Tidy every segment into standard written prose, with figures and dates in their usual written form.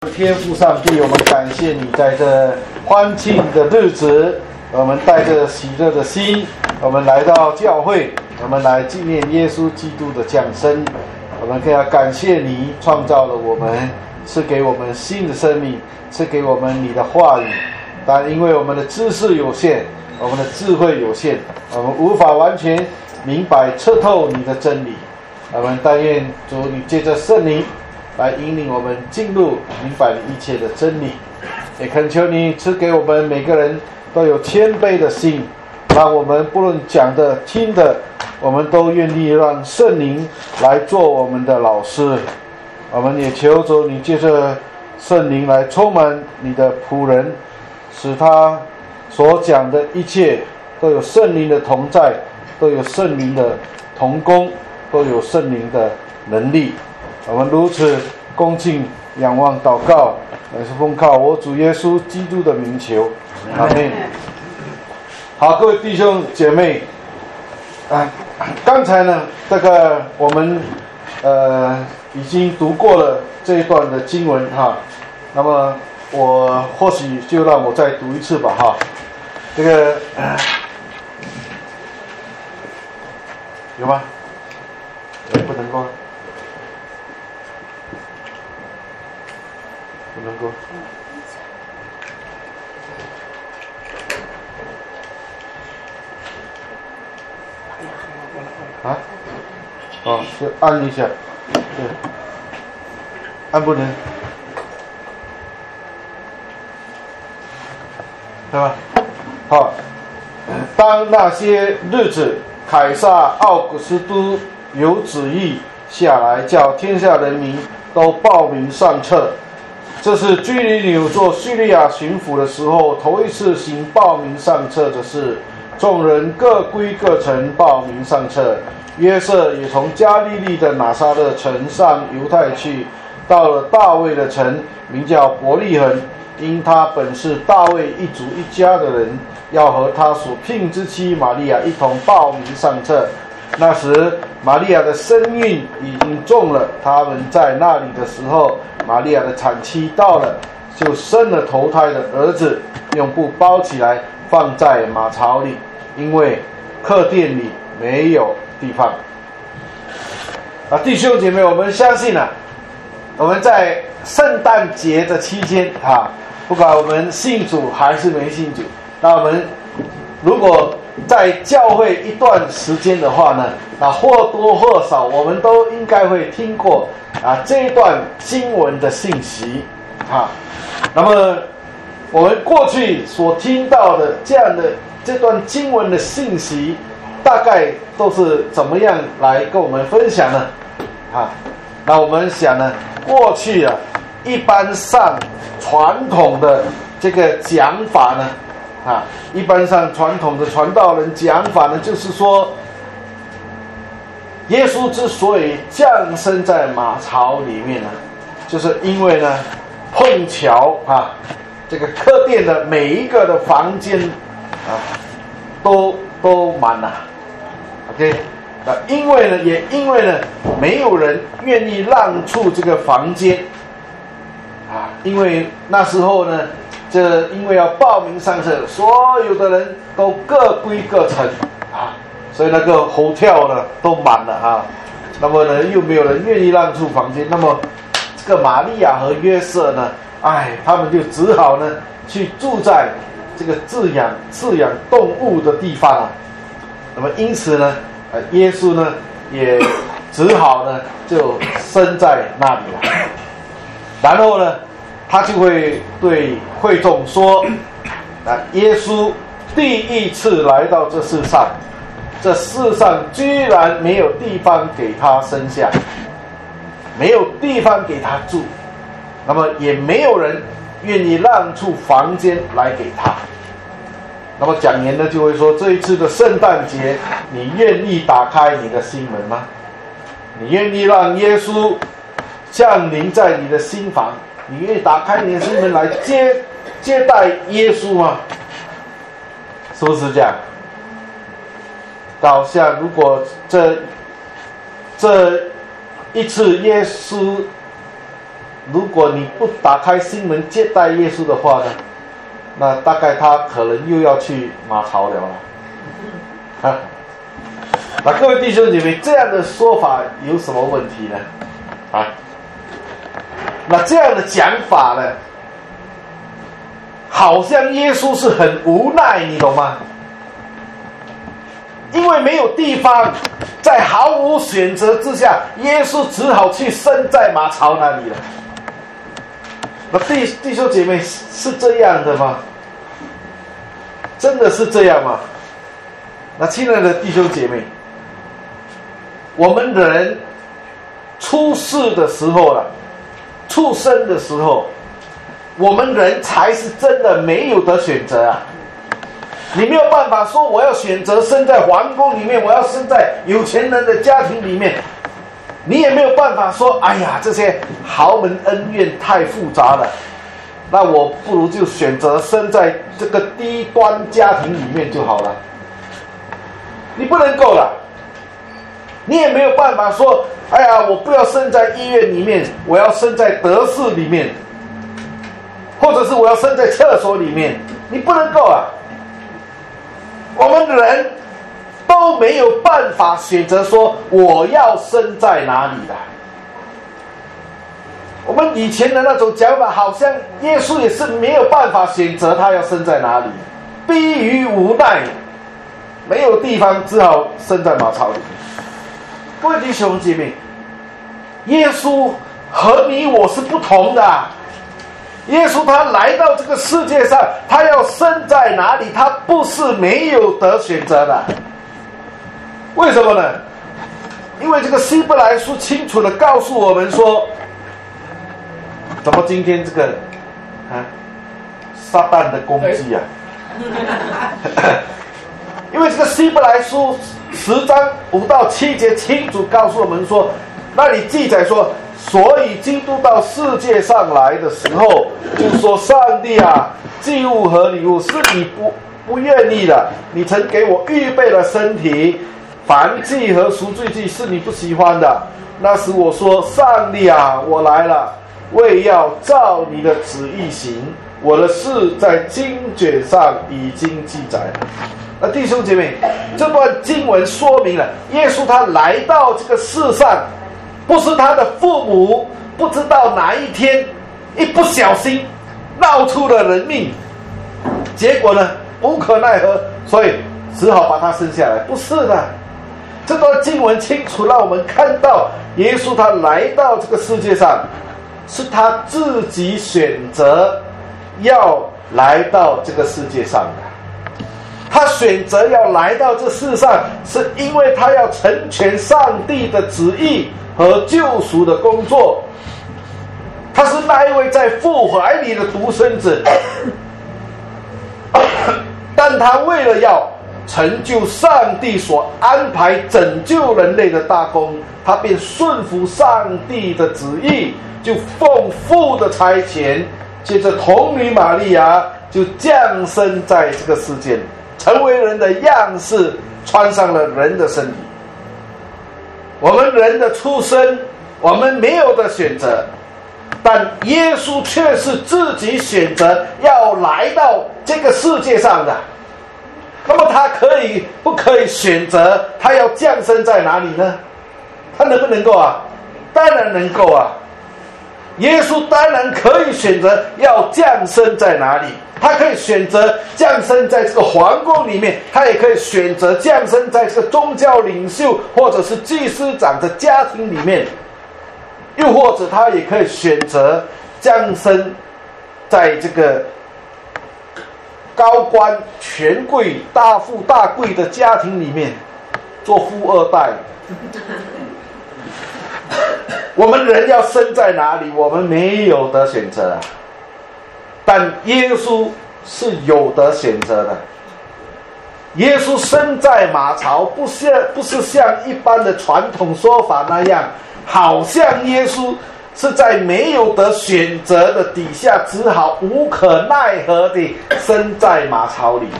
天父上帝，我们感谢你，在这欢庆的日子，我们带着喜乐的心，我们来到教会，我们来纪念耶稣基督的降生。我们更要感谢你创造了我们，赐给我们新的生命，赐给我们你的话语。但因为我们的知识有限，我们的智慧有限，我们无法完全明白彻透你的真理。我们但愿主你借着圣灵来引领我们进入明白一切的真理，也恳求你赐给我们每个人都有谦卑的心，让我们不论讲的听的，我们都愿意让圣灵来做我们的老师。我们也求主你借着圣灵来充满你的仆人，使他所讲的一切都有圣灵的同在，都有圣灵的同工，都有圣灵的能力。我们如此恭敬仰望祷告，乃是奉靠我主耶稣基督的名求，阿们。好，各位弟兄姐妹，刚才呢，这个我们已经读过了这一段的经文哈，那么我或许就让我再读一次吧哈。这个有吗？不能够。不能够。啊？哦，就按一下，对，按不能，对吧？好，当那些日子，凯撒奥古斯都有旨意下来，叫天下人民都报名上册。这是居里纽做叙利亚巡抚的时候头一次行报名上册的事，众人各归各城报名上册。约瑟也从加利利的拿撒勒城上犹太去，到了大卫的城，名叫伯利恒，因他本是大卫一族一家的人，要和他所聘之妻玛利亚一同报名上册。那时玛利亚的身孕已经重了，他们在那里的时候，玛利亚的产期到了，就生了头胎的儿子，用布包起来放在马槽里，因为客店里没有地方。弟兄姐妹，我们相信我们在圣诞节的期间不管我们信主还是没信主，那我们如果在教会一段时间的话呢，那或多或少我们都应该会听过这一段经文的信息那么我们过去所听到的这样的这段经文的信息，大概都是怎么样来跟我们分享呢？那我们想呢，过去一般上传统的这个讲法呢，一般上传统的传道人讲法呢，就是说，耶稣之所以降生在马槽里面呢，就是因为呢，碰巧这个客店的每一个的房间都满了 ，OK， 因为呢，也因为呢，没有人愿意让出这个房间因为那时候呢。因为要报名上册，所有的人都各归各城所以那个hotel呢都满了那么呢又没有人愿意让出房间，那么这个玛利亚和约瑟呢，他们就只好呢去住在这个饲养动物的地方那么因此呢，耶稣呢也只好呢就生在那里了。然后呢，他就会对会众说耶稣第一次来到这世上，这世上居然没有地方给他生下，没有地方给他住，那么也没有人愿意让出房间来给他。那么讲言呢就会说，这一次的圣诞节，你愿意打开你的心门吗？你愿意让耶稣降临在你的心房？你愿意打开你的心门来接待耶稣吗？是不是这样？好像如果这一次耶稣如果你不打开心门接待耶稣的话呢，那大概他可能又要去马槽了啊。那各位弟兄姐妹，这样的说法有什么问题呢？啊，那这样的讲法呢，好像耶稣是很无奈，你懂吗？因为没有地方，在毫无选择之下，耶稣只好去生在马槽那里了。那弟兄姐妹，是这样的吗？真的是这样吗？那亲爱的弟兄姐妹，我们人出世的时候了，出生的时候，我们人才是真的没有得选择啊！你没有办法说我要选择生在皇宫里面，我要生在有钱人的家庭里面，你也没有办法说，哎呀，这些豪门恩怨太复杂了，那我不如就选择生在这个低端家庭里面就好了。你不能够了，你也没有办法说，哎呀，我不要生在医院里面，我要生在德室里面，或者是我要生在厕所里面，你不能够啊。我们人都没有办法选择说我要生在哪里的。我们以前的那种讲法，好像耶稣也是没有办法选择他要生在哪里，逼于无奈，没有地方，只好生在马槽里面。各位弟兄姐妹，耶稣和你我是不同的。耶稣他来到这个世界上，他要生在哪里，他不是没有得选择的。为什么呢？因为这个希伯来书清楚地告诉我们说，怎么今天这个撒旦的攻击啊？因为这个希伯来书10章5到7节清楚告诉我们说，那里记载说，所以基督到世界上来的时候，就说上帝啊，祭物和礼物是你不愿意的，你曾给我预备了身体，燔祭和赎罪祭是你不喜欢的。那时我说，上帝啊，我来了，为要照你的旨意行，我的事在经卷上已经记载了。那弟兄姐妹，这段经文说明了耶稣他来到这个世上，不是他的父母不知道哪一天一不小心闹出了人命，结果呢无可奈何，所以只好把他生下来。不是的，这段经文清楚让我们看到，耶稣他来到这个世界上，是他自己选择要来到这个世界上的。他选择要来到这世上，是因为他要成全上帝的旨意和救赎的工作。他是那一位在父怀里的独生子，但他为了要成就上帝所安排拯救人类的大功，他便顺服上帝的旨意，就奉父的差遣，借着童女玛利亚就降生在这个世间，成为人的样式，穿上了人的身体。我们人的出生，我们没有的选择，但耶稣却是自己选择要来到这个世界上的。那么他不可以选择他要降生在哪里呢？他能不能够啊？当然能够啊。耶稣当然可以选择要降生在哪里，他可以选择降生在这个皇宫里面，他也可以选择降生在这个宗教领袖或者是祭司长的家庭里面，又或者他也可以选择降生在这个高官权贵大富大贵的家庭里面做富二代。我们人要生在哪里，我们没有得选择啊，但耶稣是有得选择的。耶稣生在马槽，不是像一般的传统说法那样，好像耶稣是在没有得选择的底下，只好无可奈何地生在马槽里。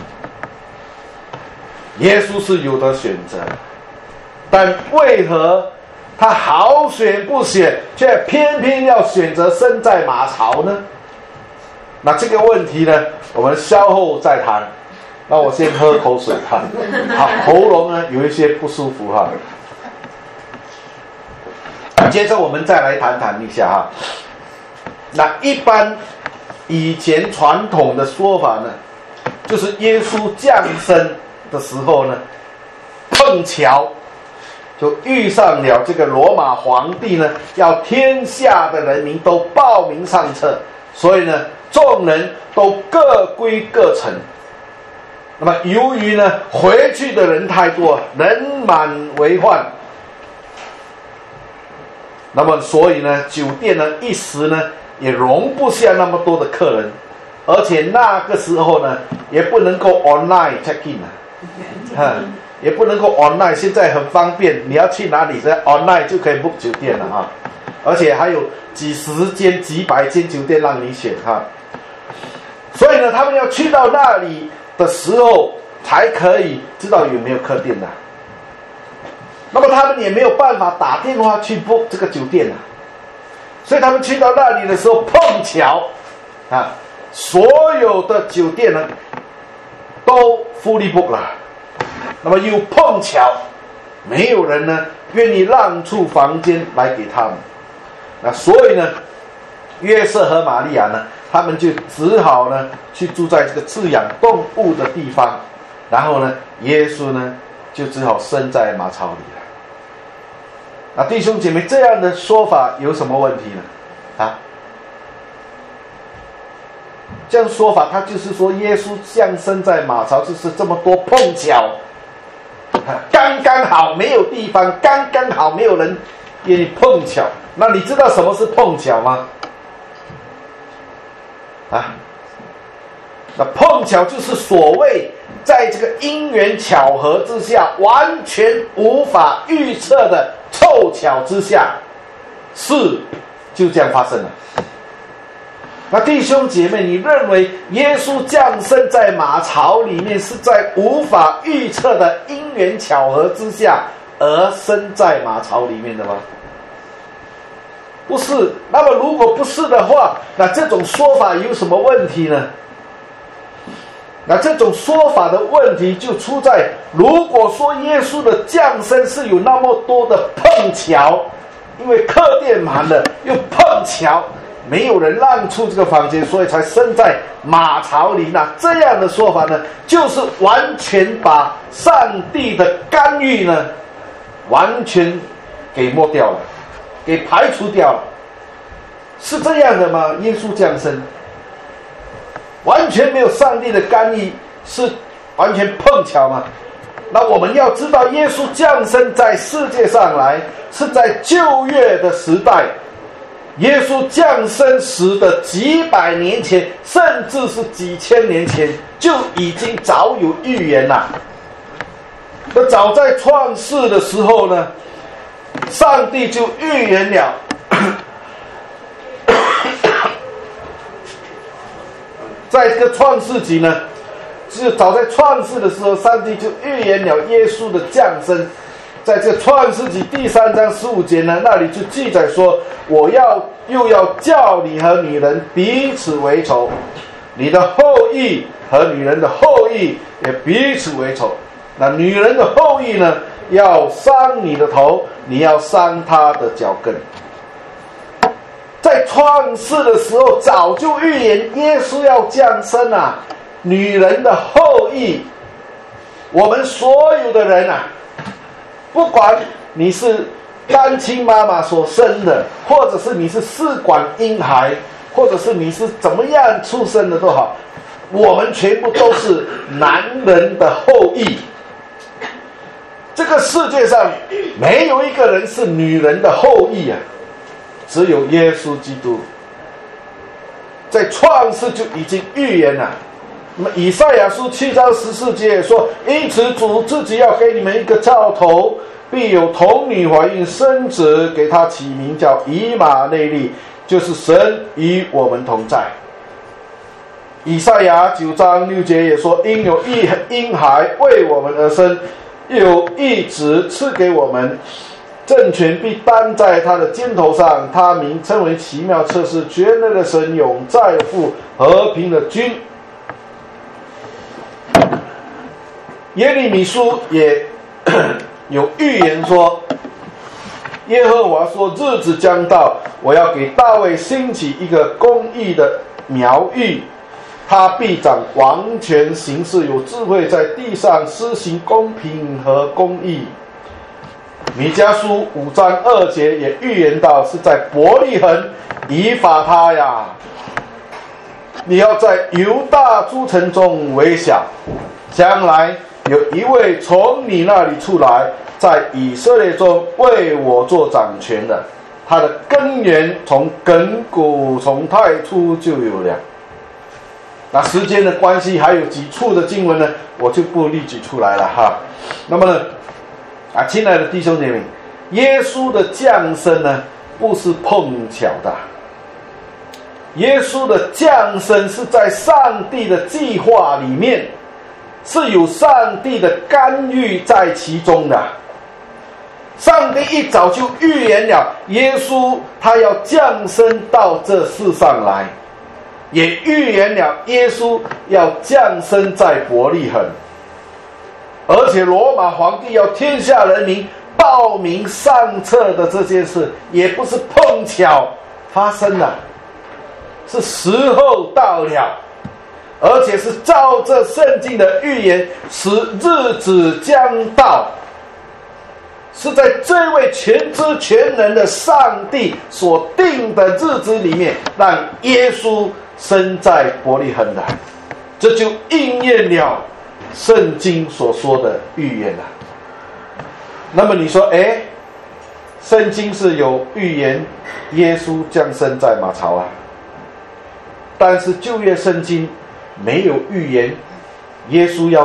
耶稣是有得选择，但为何他好选不选，却偏偏要选择生在马槽呢？那这个问题呢，我们稍后再谈。那我先喝口水哈，好，喉咙呢有一些不舒服哈。接着我们再来谈一下哈。那一般以前传统的说法呢，就是耶稣降生的时候呢，碰巧就遇上了这个罗马皇帝呢，要天下的人民都报名上册，所以呢，众人都各归各城。那么由于呢，回去的人太多，人满为患，那么所以呢，酒店呢一时呢也容不下那么多的客人，而且那个时候呢，也不能够 online check in 也不能够 online， 现在很方便，你要去哪里在 online 就可以 book 酒店了哈，而且还有几十间、几百间酒店让你选哈。所以呢，他们要去到那里的时候，才可以知道有没有客店的。那么他们也没有办法打电话去 book 这个酒店啊，所以他们去到那里的时候，碰巧啊，所有的酒店呢都 fully book 了。那么又碰巧，没有人呢愿意让出房间来给他们，那所以呢，约瑟和玛利亚呢，他们就只好呢去住在这个饲养动物的地方，然后呢，耶稣呢就只好生在马槽里了。那弟兄姐妹，这样的说法有什么问题呢？啊？这样说法，他就是说耶稣降生在马槽，就是这么多碰巧。刚刚好没有地方，刚刚好没有人愿意碰巧。那你知道什么是碰巧吗？啊，那碰巧就是所谓在这个因缘巧合之下，完全无法预测的凑巧之下，事就这样发生了。那弟兄姐妹，你认为耶稣降生在马槽里面是在无法预测的因缘巧合之下而生在马槽里面的吗？不是。那么如果不是的话，那这种说法有什么问题呢？那这种说法的问题就出在，如果说耶稣的降生是有那么多的碰巧，因为客店满了，又碰巧没有人让出这个房间，所以才生在马槽里。那这样的说法呢，就是完全把上帝的干预呢，完全给抹掉了，给排除掉了。是这样的吗？耶稣降生完全没有上帝的干预，是完全碰巧吗？那我们要知道，耶稣降生在世界上来，是在旧约的时代。耶稣降生时的几百年前，甚至是几千年前，就已经早有预言了。那早在创世的时候呢，上帝就预言了，在这个创世纪呢，是早在创世的时候，上帝就预言了耶稣的降生。在这创世纪第3章15节呢，那里就记载说，我又要叫你和女人彼此为仇，你的后裔和女人的后裔也彼此为仇。那女人的后裔呢，要伤你的头，你要伤她的脚跟。在创世的时候，早就预言耶稣要降生啊，女人的后裔，我们所有的人啊，不管你是单亲妈妈所生的，或者是你是试管婴孩，或者是你是怎么样出生的都好，我们全部都是男人的后裔。这个世界上没有一个人是女人的后裔啊，只有耶稣基督。在创世就已经预言了。那么以赛亚书7章14节说，因此主自己要给你们一个兆头，必有童女怀孕生子，给他起名叫以马内利，就是神与我们同在。以赛亚9章6节也说，因有一婴孩为我们而生，又有一子赐给我们， 政权必担在他的肩头上，他名称为奇妙测试全能的神，永在乎和平的君。耶利米书也有预言说，耶和华说，日子将到，我要给大卫兴起一个公义的苗裔，他必掌王权，行事有智慧，在地上施行公平和公义。米迦书5章2节也预言到，是在伯利恒以法他呀，你要在犹大诸城中为小，将来有一位从你那里出来，在以色列中为我做掌权的，他的根源从亘古从太初就有了。那时间的关系，还有几处的经文呢，我就不列举出来了哈。那么呢，亲爱的弟兄姐妹，耶稣的降生呢，不是碰巧的。耶稣的降生是在上帝的计划里面，是有上帝的干预在其中的。上帝一早就预言了耶稣他要降生到这世上来，也预言了耶稣要降生在伯利恒，而且罗马皇帝要天下人民报名上册的这件事，也不是碰巧发生的，是时候到了，而且是照着圣经的预言，使日子将到，是在这位全知全能的上帝所定的日子里面，让耶稣生在伯利恒的，这就应验了圣经所说的预言了。那么你说，圣经是有预言耶稣降生在马槽啊，但是旧约圣经没有预言耶稣要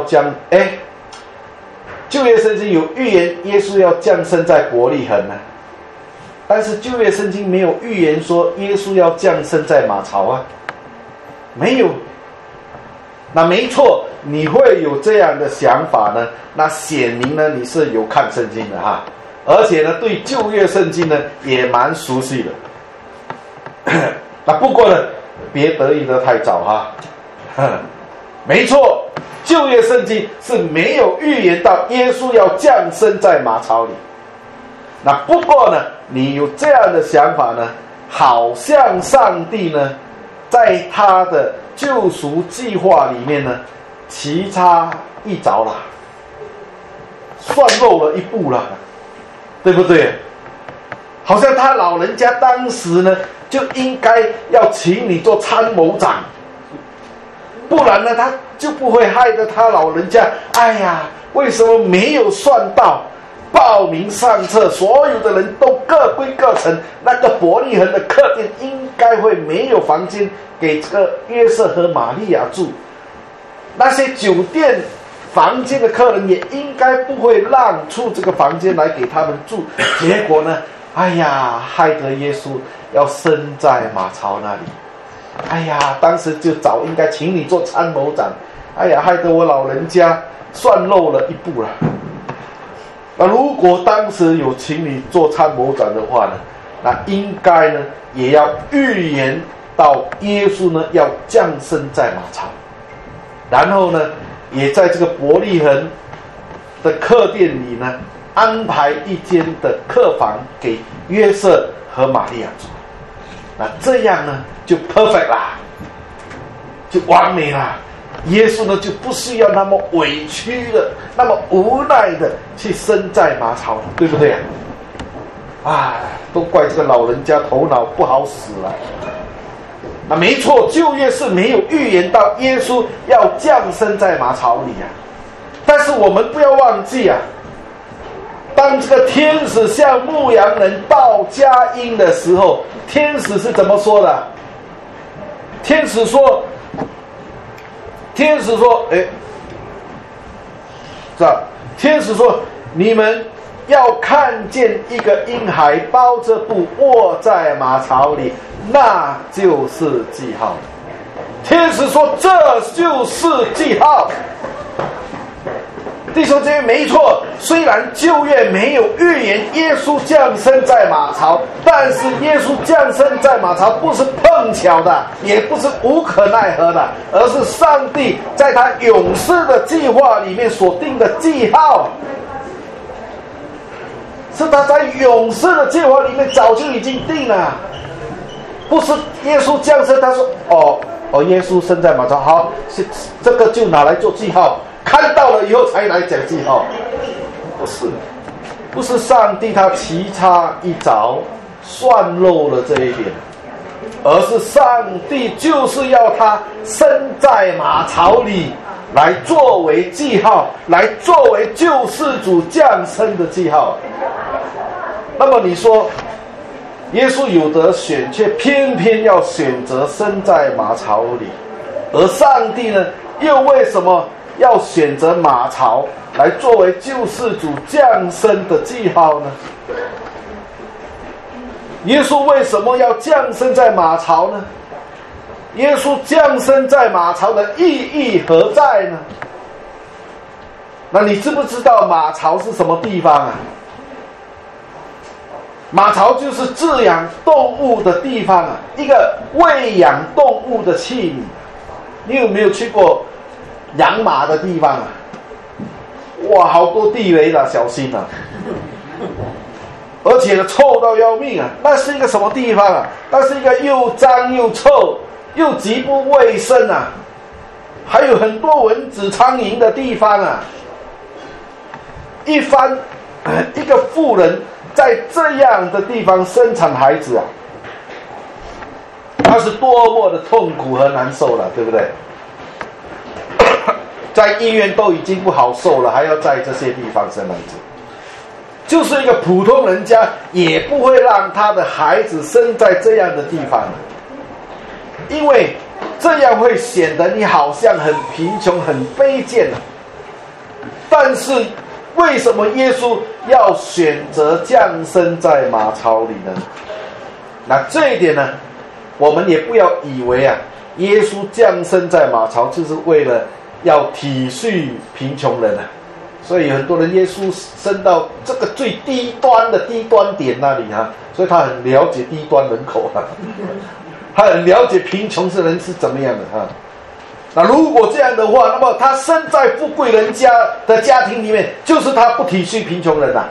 旧约圣经有预言耶稣要降生在伯利恒啊，但是旧约圣经没有预言说耶稣要降生在马槽啊，没有。那没错，你会有这样的想法呢，那显明呢你是有看圣经的哈，而且呢对旧约圣经呢也蛮熟悉的。那不过呢，别得意得太早哈。没错，旧约圣经是没有预言到耶稣要降生在马槽里。那不过呢，你有这样的想法呢，好像上帝呢在他的救赎计划里面呢棋差一着了，算漏了一步了，对不对？好像他老人家当时呢就应该要请你做参谋长，不然呢他就不会害得他老人家为什么没有算到报名上册，所有的人都各归各城，那个伯利恒的客店应该会没有房间给这个约瑟和玛利亚住，那些酒店房间的客人也应该不会让出这个房间来给他们住，结果呢害得耶稣要生在马槽那里，当时就早应该请你做参谋长，害得我老人家算漏了一步了。那如果当时有请你做参谋长的话呢，那应该呢也要预言到耶稣呢要降生在马槽，然后呢也在这个伯利恒的客店里呢安排一间的客房给约瑟和玛利亚住，那这样呢就 perfect 啦，就完美啦。耶稣呢就不需要那么委屈的那么无奈的去生在马槽，对不对都怪这个老人家头脑不好使了。那没错，旧约是没有预言到耶稣要降生在马槽里但是我们不要忘记当这个天使向牧羊人报佳音的时候，天使是怎么说的？天使说天使说你们要看见一个婴孩包着布卧在马槽里，那就是记号。天使说这就是记号， 弟兄姐妹，没错，虽然旧约没有预言耶稣降生在马槽，但是耶稣降生在马槽不是碰巧的，也不是无可奈何的，而是上帝在他永世的计划里面所定的记号，是他在永世的计划里面早就已经定了，不是耶稣降生，他说耶稣生在马槽，好，这个就拿来做记号，看到了以后才来讲记号，不是上帝他棋差一着算漏了这一点，而是上帝就是要他生在马槽里，来作为记号，来作为救世主降生的记号。那么你说耶稣有得选，却偏偏要选择生在马槽里，而上帝呢，又为什么要选择马槽来作为救世主降生的记号呢？耶稣为什么要降生在马槽呢？耶稣降生在马槽的意义何在呢？那你知不知道马槽是什么地方啊？马槽就是饲养动物的地方啊，一个喂养动物的器皿。你有没有去过养马的地方啊？哇，好多地雷了，小心啊！而且呢，臭到要命啊！那是一个什么地方啊？那是一个又脏又臭又极不卫生啊，还有很多蚊子苍蝇的地方啊。一个妇人在这样的地方生产孩子啊，他是多么的痛苦和难受了，对不对？在医院都已经不好受了，还要在这些地方生孩子，就是一个普通人家也不会让他的孩子生在这样的地方，因为这样会显得你好像很贫穷很卑贱。但是为什么耶稣要选择降生在马槽里呢？那这一点呢，我们也不要以为啊，耶稣降生在马槽就是为了要体恤贫穷人啊。所以很多人耶稣生到这个最低端的低端点那里啊，所以他很了解低端人口啊，他很了解贫穷的人是怎么样的啊。那如果这样的话，那么他生在富贵人家的家庭里面，就是他不体恤贫穷人啊。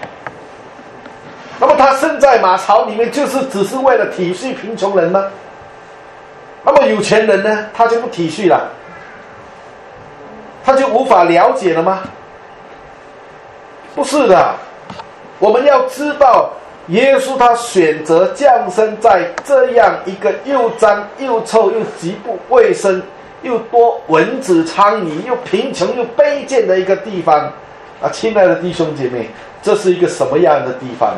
那么他生在马槽里面，就是只是为了体恤贫穷人吗？那么有钱人呢，他就不体恤了，他就无法了解了吗？不是的，我们要知道，耶稣他选择降生在这样一个又脏又臭又极不卫生又多蚊子苍蝇又贫穷又卑贱的一个地方啊！亲爱的弟兄姐妹，这是一个什么样的地方？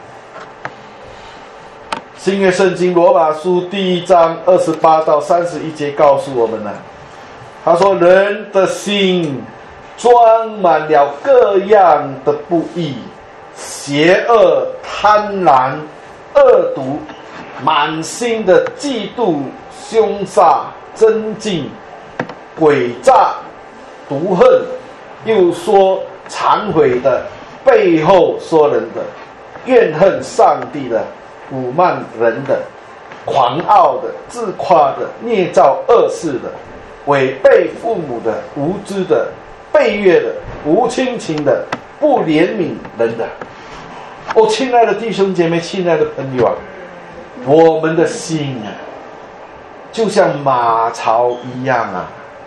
新约圣经罗马书第1章28到31节告诉我们呢，他说人的心装满了各样的不义、邪恶、贪婪、恶毒，满心的嫉妒、凶杀、争竞、诡诈、毒恨，又说忏悔的，背后说人的，怨恨上帝的，辱骂人的，狂傲的，自夸的，捏造恶事的，违背父母的，无知的，背约的，无亲情的，不怜悯人的。亲爱的弟兄姐妹，亲爱的朋友啊，我们的心啊，就像马槽一样啊，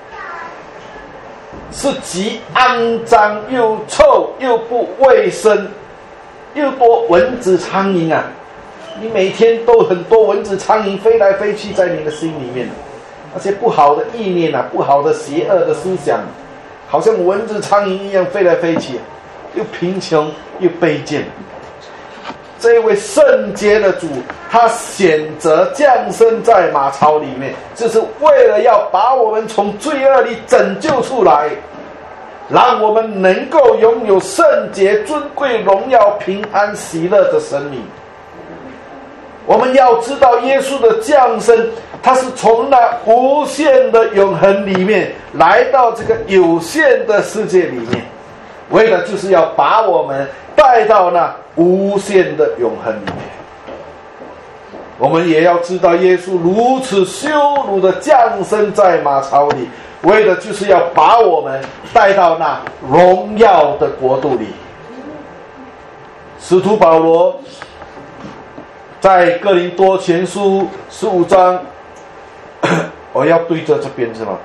是极肮脏又臭又不卫生又多蚊子苍蝇啊！你每天都很多蚊子苍蝇飞来飞去在你的心里面，那些不好的意念啊，不好的邪恶的思想，好像蚊子苍蝇一样飞来飞去，又贫穷又卑贱。这位圣洁的主，他选择降生在马槽里面，就是为了要把我们从罪恶里拯救出来，让我们能够拥有圣洁、尊贵、荣耀、平安、喜乐的生命。我们要知道，耶稣的降生，他是从那无限的永恒里面来到这个有限的世界里面， 为的就是要把我们带到那无限的永恒里面。我们也要知道，耶稣如此羞辱的降生在马槽里，为的就是要把我们带到那荣耀的国度里。使徒保罗在哥林多前书15章，我要对着这边是吗？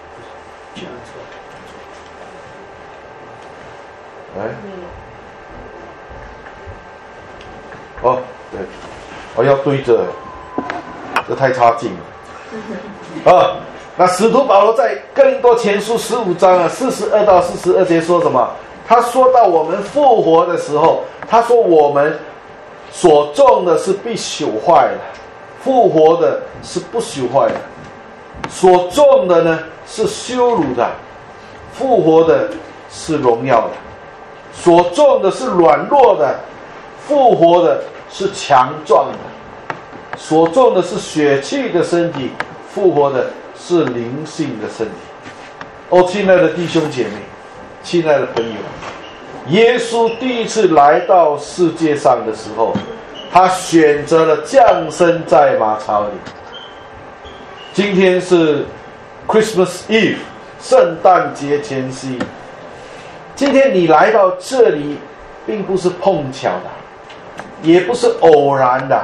哦，对，我要对着，这太差劲了。那使徒保罗在哥林多前书15章42到42节说什么？他说到我们复活的时候，他说我们所种的是必朽坏的，复活的是不朽坏的；所种的呢是羞辱的，复活的是荣耀的；所种的是软弱的，复活的是强壮的；所种的是血气的身体，复活的是灵性的身体。哦，亲爱的弟兄姐妹，亲爱的朋友，耶稣第一次来到世界上的时候，他选择了降生在马槽里。今天是 Christmas Eve， 圣诞节前夕。今天你来到这里并不是碰巧的，也不是偶然的。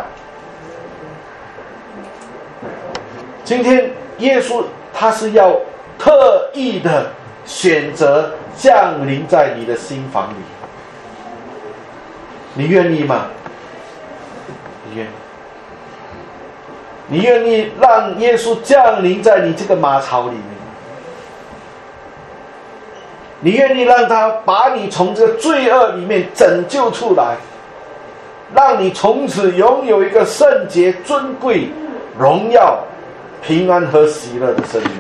今天耶稣他是要特意的选择降临在你的心房里。你愿意吗？你愿意？你愿意让耶稣降临在你这个马槽里面？你愿意让他把你从这个罪恶里面拯救出来，让你从此拥有一个圣洁、尊贵、荣耀、平安和喜乐的生命？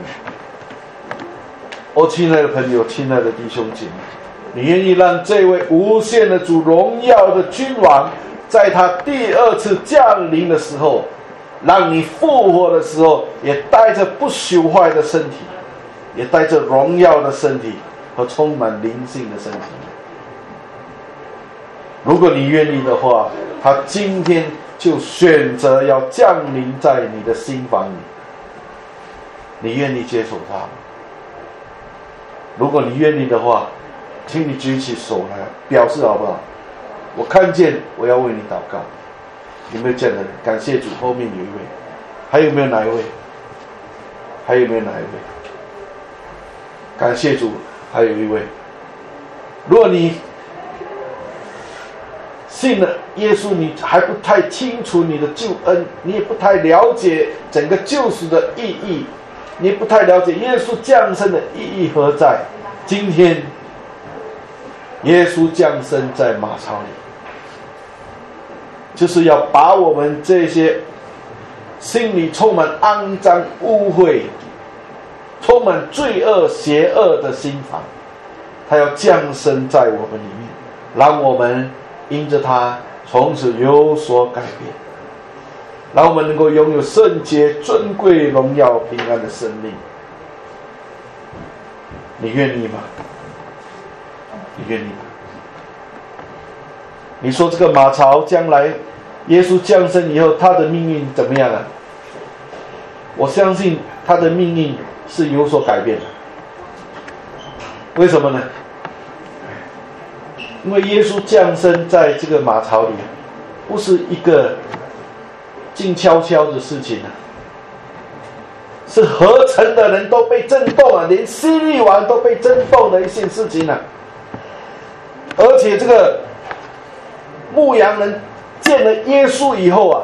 哦，亲爱的朋友，亲爱的弟兄姐妹，你愿意让这位无限的主、荣耀的君王，在他第二次降临的时候，让你复活的时候，也带着不朽坏的身体，也带着荣耀的身体和充满灵性的身体？如果你愿意的话，他今天就选择要降临在你的心房里。你愿意接受他吗？如果你愿意的话，请你举起手来表示好不好？我看见，我要为你祷告。有没有这样的人？感谢主，后面有一位。还有没有哪一位？还有没有哪一位？感谢主，还有一位。如果你信了耶稣，你还不太清楚你的救恩，你也不太了解整个救赎的意义，你也不太了解耶稣降生的意义何在。今天耶稣降生在马槽里，就是要把我们这些心里充满肮脏污秽、充满罪恶邪恶的心房，他要降生在我们里面，让我们因着他从此有所改变，让我们能够拥有圣洁、尊贵、荣耀、平安的生命。你愿意吗？你愿意吗？你说这个马槽将来耶稣降生以后，他的命运怎么样啊？我相信他的命运是有所改变的。为什么呢？因为耶稣降生在这个马槽里，不是一个静悄悄的事情啊，是合城的人都被震动啊，连希律王都被震动的一件事情啊。而且这个牧羊人见了耶稣以后啊，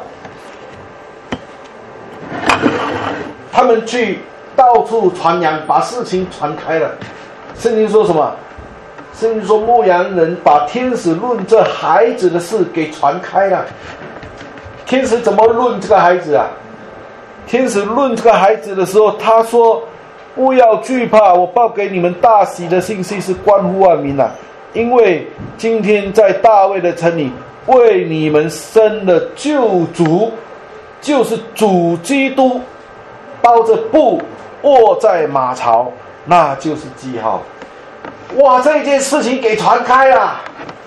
他们去到处传扬，把事情传开了。圣经说什么？圣经说牧羊人把天使论这孩子的事给传开了。天使怎么论这个孩子啊？天使论这个孩子的时候，他说：不要惧怕，我报给你们大喜的信息是关乎万民啊，因为今天在大卫的城里为你们生了救主，就是主基督，包着布卧在马槽，那就是记号。 哇，这件事情给传开了。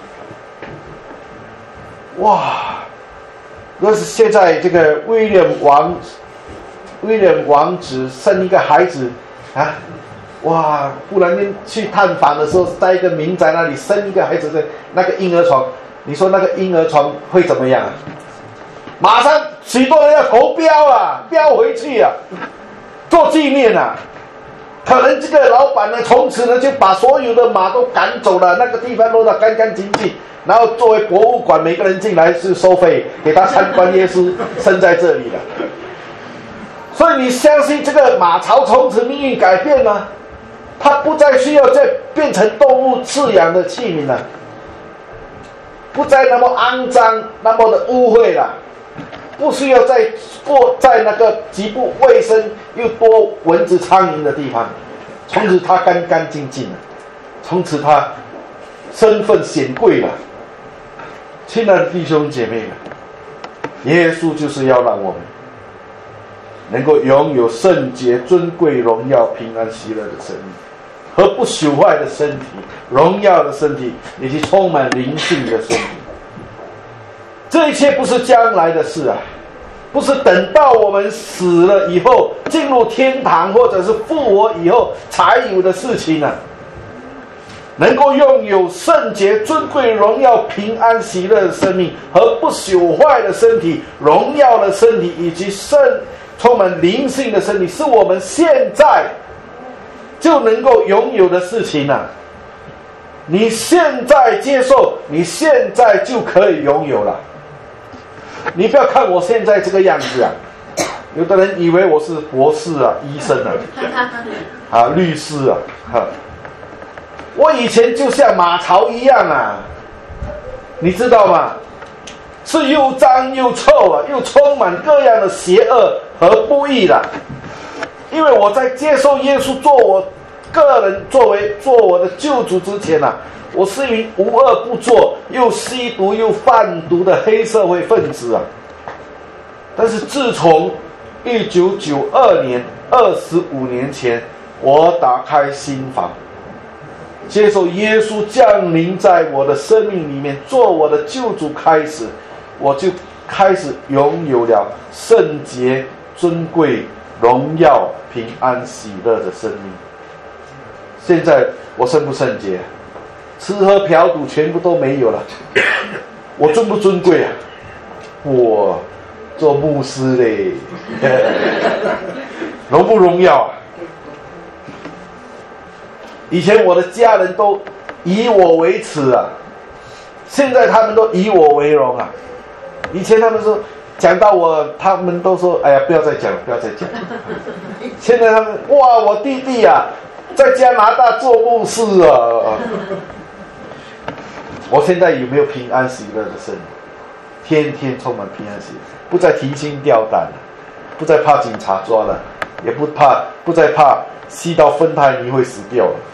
哇，若是现在这个威廉王子生一个孩子啊，哇，忽然间去探访的时候，在一个民宅那里生一个孩子的那个婴儿床，你说那个婴儿床会怎么样啊？马上许多人要投标啊，标回去啊，做纪念啊。可能这个老板呢，从此呢就把所有的马都赶走了，那个地方弄得干干净净，然后作为博物馆，每个人进来是收费，给他参观耶稣生在这里了。所以你相信这个马槽从此命运改变吗？它不再需要再变成动物饲养的器皿了，不再那么肮脏，那么的污秽了，不需要再过在那个极不卫生又多蚊子苍蝇的地方，从此他干干净净了，从此他身份显贵了。亲爱的弟兄姐妹们，耶稣就是要让我们能够拥有圣洁、尊贵、荣耀、平安、喜乐的生命，和不朽坏的身体、荣耀的身体，以及充满灵性的身体。这一切不是将来的事啊，不是等到我们死了以后进入天堂或者是复活以后才有的事情啊。能够拥有圣洁、尊贵、荣耀、平安、喜乐的生命，和不朽坏的身体、荣耀的身体，以及充满灵性的身体，是我们现在就能够拥有的事情啊。你现在接受，你现在就可以拥有了。你不要看我现在这个样子啊，有的人以为我是博士啊、医生啊、律师啊，我以前就像马槽一样啊，你知道吗？是又脏又臭啊，又充满各样的邪恶和不义的。因为我在接受耶稣做我个人做我的救主之前啊，我是一名无恶不作又吸毒又贩毒的黑社会分子啊。但是自从1992年25年前，我打开心房，接受耶稣降临在我的生命里面，做我的救主开始，我就开始拥有了圣洁、尊贵、荣耀、平安、喜乐的生命。现在我圣不圣洁？吃喝嫖赌全部都没有了。我尊不尊贵啊？我做牧师嘞，荣不荣耀啊？以前我的家人都以我为耻啊，现在他们都以我为荣啊。以前他们说讲到我，他们都说哎呀不要再讲了，不要再讲了。现在他们哇，我弟弟啊在加拿大做牧师啊。我现在有没有平安喜乐的生命？天天充满平安喜乐，不再提心吊胆了，不再怕警察抓了，也不再怕吸到芬太尼会死掉了。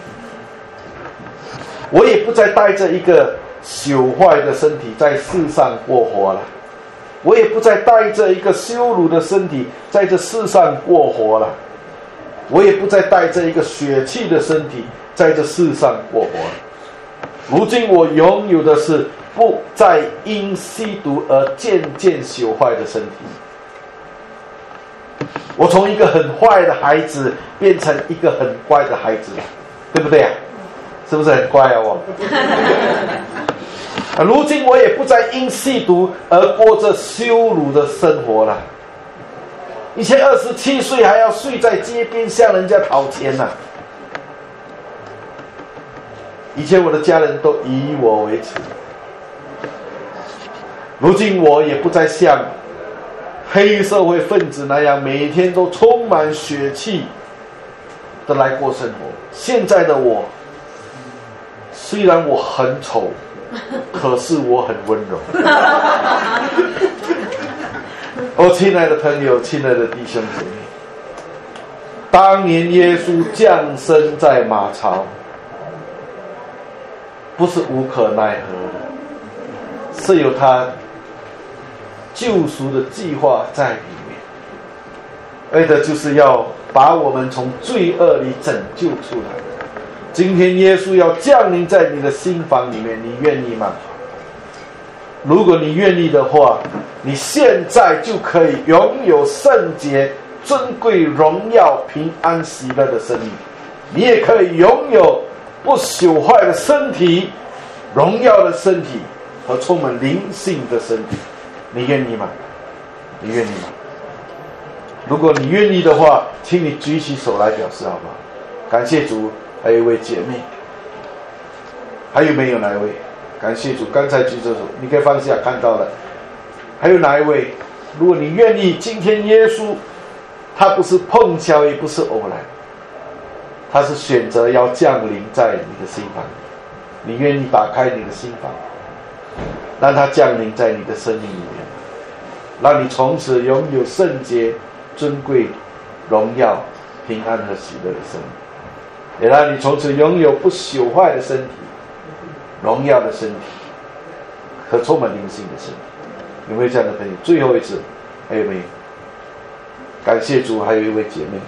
我也不再带着一个朽坏的身体在世上过活了，我也不再带着一个羞辱的身体在这世上过活了，我也不再带着一个血气的身体在这世上过活了。如今我拥有的是不再因吸毒而渐渐朽坏的身体。我从一个很坏的孩子变成一个很乖的孩子了，对不对啊？是不是很乖啊我？如今我也不再因吸毒而过着羞辱的生活了。以前27岁还要睡在街边向人家讨钱呢。以前我的家人都以我为耻，如今我也不再像黑社会分子那样每天都充满血气的来过生活。现在的我，虽然我很丑，可是我很温柔。亲爱的朋友，亲爱的弟兄姐妹，当年耶稣降生在马槽，不是无可奈何的，是有他救赎的计划在里面，为的就是要把我们从罪恶里拯救出来， 今天耶稣要降临在你的心房里面，你愿意吗？如果你愿意的话，你现在就可以拥有圣洁、尊贵、荣耀、平安、喜乐的生命。你也可以拥有不朽坏的身体、荣耀的身体和充满灵性的身体。你愿意吗？你愿意吗？如果你愿意的话，请你举起手来表示好不好？感谢主。还有一位姐妹，还有没有哪一位？感谢主，刚才举着手，你可以放下，看到了。还有哪一位？如果你愿意，今天耶稣他不是碰巧，也不是偶然，他是选择要降临在你的心房。你愿意打开你的心房，让他降临在你的生命里面，让你从此拥有圣洁、尊贵、荣耀、平安和喜乐的生命，也让你从此拥有不朽坏的身体、荣耀的身体和充满灵性的身体。有没有这样的朋友？最后一次，还有没有？感谢主，还有一位姐妹。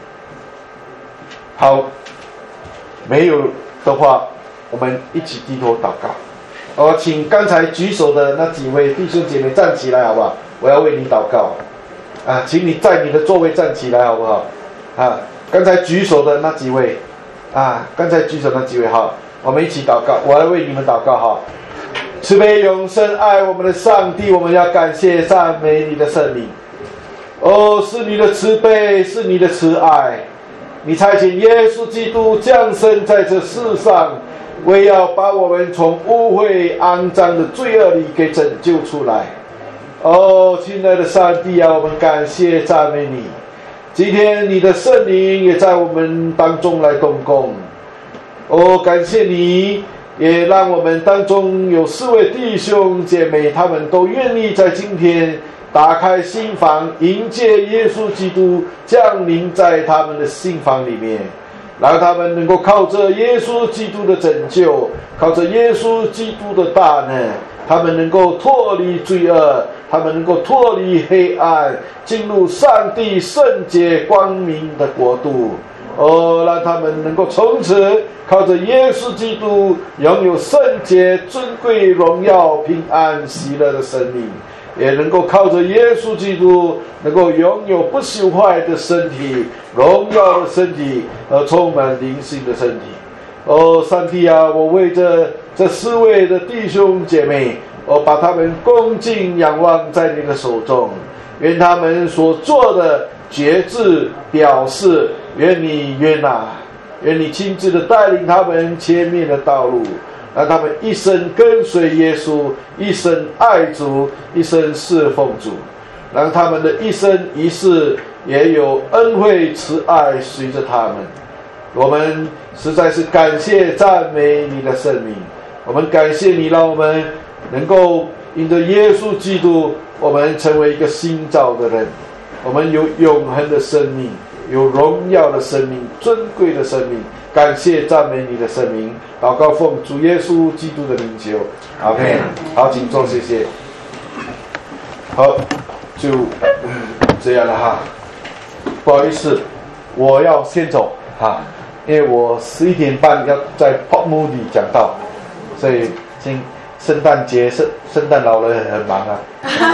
好，没有的话，我们一起低头祷告。请刚才举手的那几位弟兄姐妹站起来好不好？我要为你祷告。请你在你的座位站起来好不好？刚才举手的那几位，刚才举手那几位，好，我们一起祷告。我要为你们祷告哈。慈悲永生爱我们的上帝，我们要感谢赞美你的圣灵。是你的慈悲，是你的慈爱，你差遣耶稣基督降生在这世上，为要把我们从污秽肮脏的罪恶里给拯救出来。亲爱的上帝啊，我们感谢赞美你。今天你的圣灵也在我们当中来动工。感谢你，也让我们当中有4位弟兄姐妹，他们都愿意在今天打开心房，迎接耶稣基督降临在他们的心房里面，让他们能够靠着耶稣基督的拯救，靠着耶稣基督的大能，他们能够脱离罪恶，他们能够脱离黑暗，进入上帝圣洁光明的国度。让他们能够从此靠着耶稣基督拥有圣洁、尊贵、荣耀、平安、喜乐的生命，也能够靠着耶稣基督能够拥有不朽坏的身体、荣耀的身体和充满灵性的身体。上帝啊，我为这4位的弟兄姐妹，我把他们恭敬仰望在你的手中，愿他们所做的决志表示，愿你悦纳，愿你亲自的带领他们前面的道路，让他们一生跟随耶稣，一生爱主，一生侍奉主，让他们的一生一世也有恩惠慈爱随着他们。我们实在是感谢赞美你的圣名，我们感谢你，让我们能够因着耶稣基督，我们成为一个新造的人，我们有永恒的生命，有荣耀的生命，尊贵的生命。感谢赞美你的圣名，祷告奉主耶稣基督的名求，阿们。好，请坐，谢谢。好，就这样了哈。不好意思，我要先走哈，因为我11点半要在 Pop Moody 讲道，所以圣诞节圣诞老人很忙啊。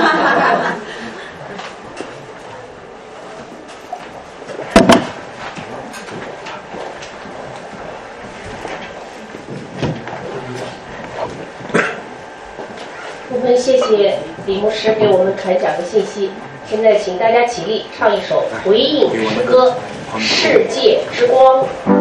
我们谢谢李牧师给我们传讲的信息。现在请大家起立，唱一首回应诗歌《世界之光》。